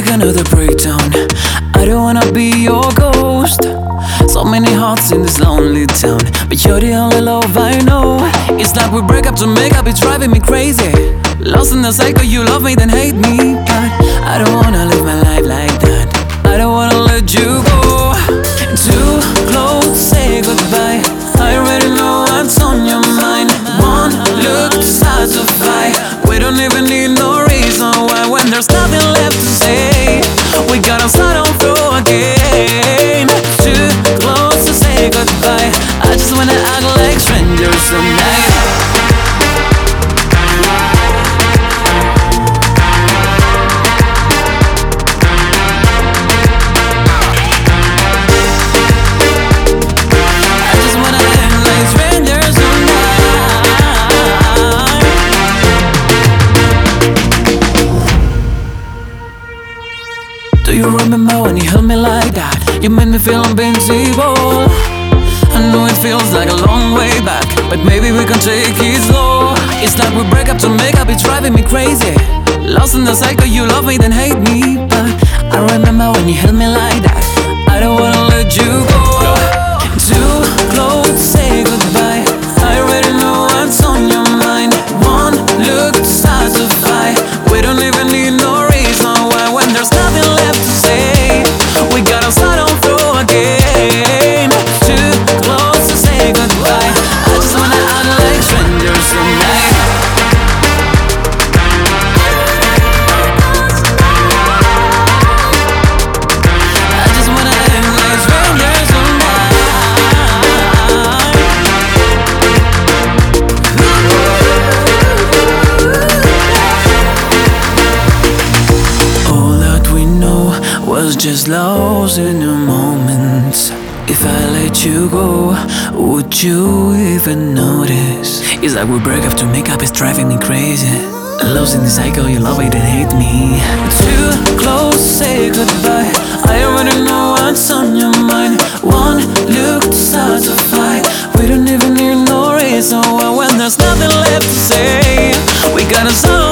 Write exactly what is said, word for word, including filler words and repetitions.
like another breakdown. I don't wanna be your ghost. So many hearts in this lonely town, but you're the only love I know. It's like we break up to make up, it's driving me crazy. Lost in the cycle, you love me then hate me. But I don't wanna live my life like that. I don't wanna let you go. Too close, say goodbye. I already know what's on your mind. One look to satisfy. We don't even need no reason why. When there's nothing left to say, we gotta start on through again. Too close to say goodbye. I just wanna act like strangers tonight. Do you remember when you held me like that? You made me feel invincible. I know it feels like a long way back, but maybe we can take it slow. It's like we break up to make up, it's driving me crazy. Lost in the cycle, you love me then hate me. But I remember when you held me like that. I don't wanna let you go. Too close, say goodbye. I already know what's on your mind. One look to satisfy. We don't even need no reason why. When there's nothing left to say, we gotta start on through again. Too close to say goodbye. I just wanna act like strangers tonight. I just wanna act like strangers tonight. All that we know was just lost in the moment. If I let you go, would you even notice? It's like we break up to make up, it's driving me crazy. Lost in the cycle, you love it and hate me. Too close, say goodbye. I already know what's on your mind. One look to satisfy. We don't even need no reason why. When there's nothing left to say, we gotta solve